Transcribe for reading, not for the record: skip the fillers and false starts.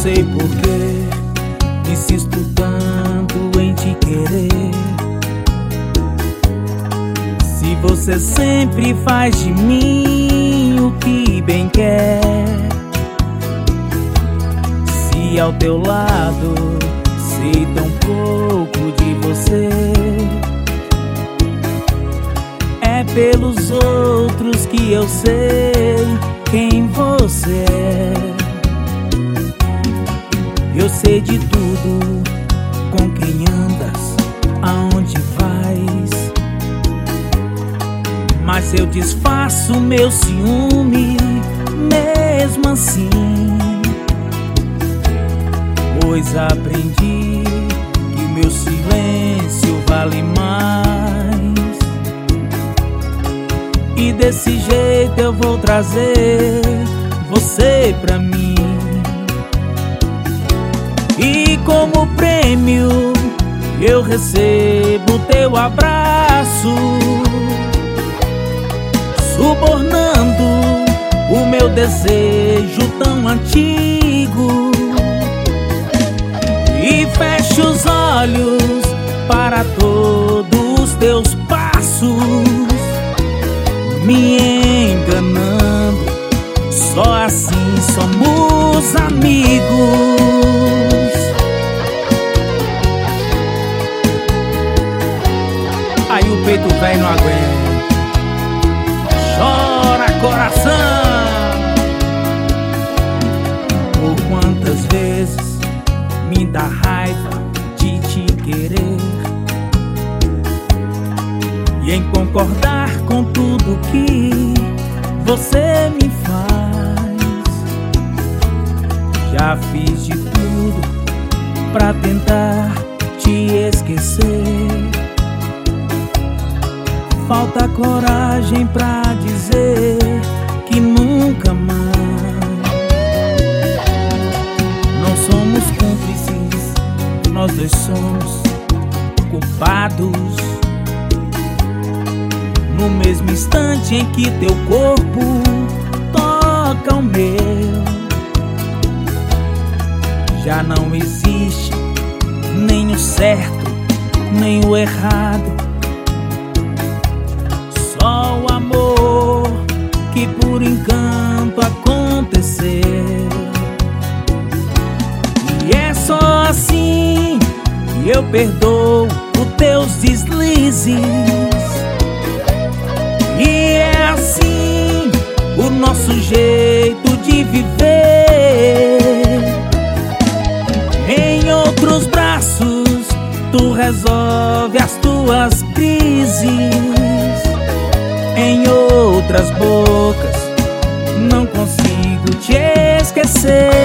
sei porquê insisto tanto em te querer. Se você sempre faz de mim o que bem quer, se ao teu lado sei tão pouco de você, é pelos outros que eu sei quem você é. Eu sei de tudo, com quem andas, aonde vais, mas eu disfarço meu ciúme mesmo assim, pois aprendi que o meu silêncio vale mais, e desse jeito eu vou trazer você pra mim. E como prêmio eu recebo teu abraço, subornando o meu desejo tão antigo, e fecho os olhos para todos os teus passos, me enganando. Só assim somos amigos. Aí o peito velho não aguenta, chora coração. Por quantas vezes me dá raiva de te querer e em concordar com tudo que você me faz. Já fiz de tudo pra tentar te esquecer, falta coragem pra dizer que nunca mais. Não somos cúmplices, nós dois somos culpados. No mesmo instante em que teu corpo toca o meu, já não existe nem o certo, nem o errado, só o amor que por encanto aconteceu. E é só assim que eu perdoo os teus deslizes, e é assim o nosso jeito de viver. Em outros braços tu resolve as tuas crises, em outras bocas não consigo te esquecer.